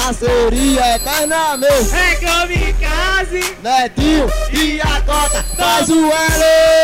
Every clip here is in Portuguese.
parceria eternamente. É kamikaze, Netinho e a cota faz o L.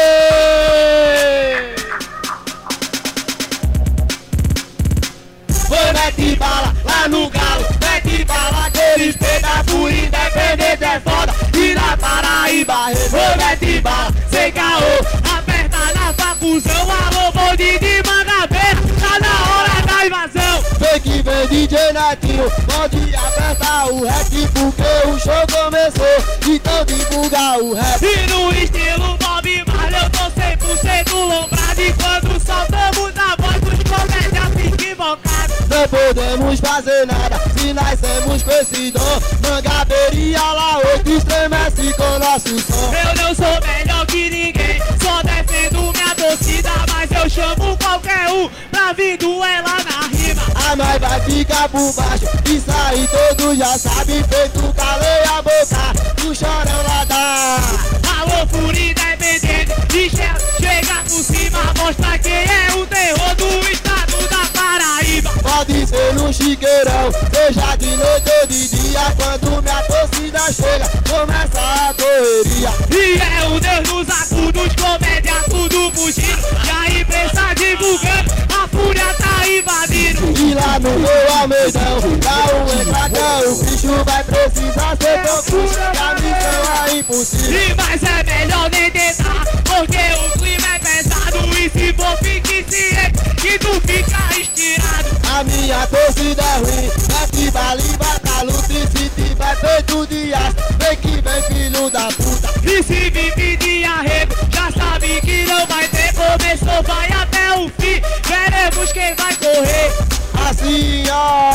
Foi mete bala lá no galo, mete bala que eles pegam por independente é foda. E na Paraíba, foi mete bala, sem caô. aperta na facuzão, alô bonde de Mangabeira, tá na hora da invasão. Vem que vem DJ Netinho, pode apertar o rap porque o show começou. Então divulga o rap. E no estilo Bob Marley eu tô 100% lombrado. E quando soltamos a voz dos comédias fica invocado. Não podemos fazer nada se nascemos com esse dom. Mangabeirinha lá hoje estremece com nosso som. Eu não sou melhor que ninguém, só defendo minha torcida. Mas eu chamo qualquer um pra vir duelar na rima. A nós vai ficar por baixo, isso aí todos já sabem. Feito calei a boca do chorão lá da. Alô, fúria independente, e chega por cima, mostra quem é o terror do estado da Paraíba. Pode ser no chiqueirão, seja de noite ou de dia. Quando minha torcida chega, começa a correria. E é o Deus nos acudos, comédia tudo fugindo. E a imprensa divulgando, a fúria tá invadindo. E lá no meu almeidão, dá um entradão. O bicho vai precisar ser concurso, que a missão é impossível. E mas é melhor nem tentar, porque o clima é pesado. E se for fique ciente, que tu fica estirado. A minha torcida é ruim, mete bala e bata luta. E se tiver peito de aço, vem que vem filho da puta. E se vive de arrego, já sabe que não vai ter. Começou, vai até o fim, veremos quem vai correr. Assim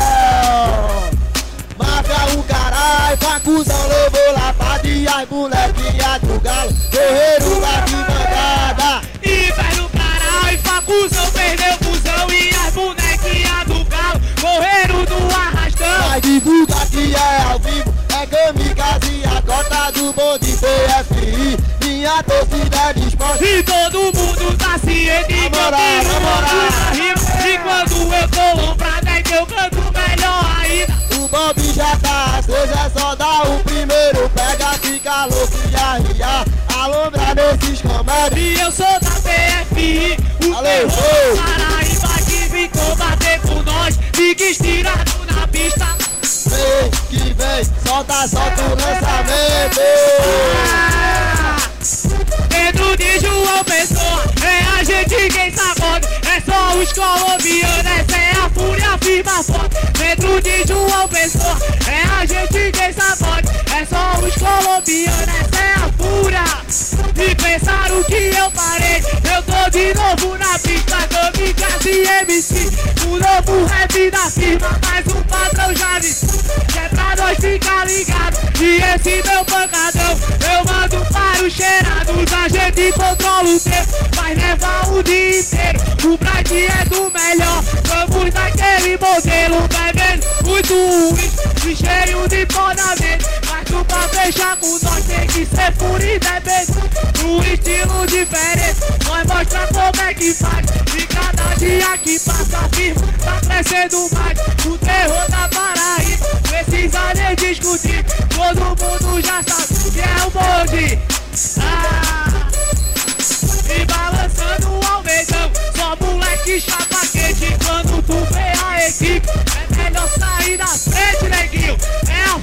ó, marca o caralho, facuzão levou lá pra dia. As bonequinhas do galo, correram lá de mandada. E velho caralho, facuzão perdeu fusão. E as bonequinhas do galo correram do arrastão. Mas divulga que é ao vivo, é kamikaze, a cota do bonde PFI. Minha torcida é de esporte. E todo mundo tá ciente que eu tiro na rima. E quando eu tô lombrado é que eu canto melhor ainda. O Bob já tá aceso, é só dar o primeiro. Pega, fica louco e arria, alombra nesses comédios. E eu sou da PFI, o Valeu, terror da Paraíba que vem combater com nós. Fica estirado na pista. Vem que vem, solta o lançamento. Dentro de João Pessoa, é a gente quem sacode. É só os colombianos, essa é a fúria firma forte. Dentro de João Pessoa, é a gente quem sacode. É só os colombianos, essa é a fúria. E pensaram que eu parei, eu tô de novo na pista. Kamikaze MC, o novo rap da firma. Mas o patrão já disse, que é pra nós ficar ligado. E esse meu pancadão, eu mando para os cheirados. A gente controla o tempo, vai levar o dia inteiro. O Bright é do melhor, vamos naquele modelo. Bebendo muito uísque e cheio de pó na mente. Mas tu pra fechar com nós tem que ser fúria independente. Num estilo diferente, nós mostra como é que faz. E cada dia que passa firme, tá crescendo mais. O terror da Paraíba, precisa nem discutir. Todo mundo já sabe que é o bonde. E balançando o almeidão, só moleque chapa quente. Quando tu vê a equipe, é melhor sair da frente, neguinho. É a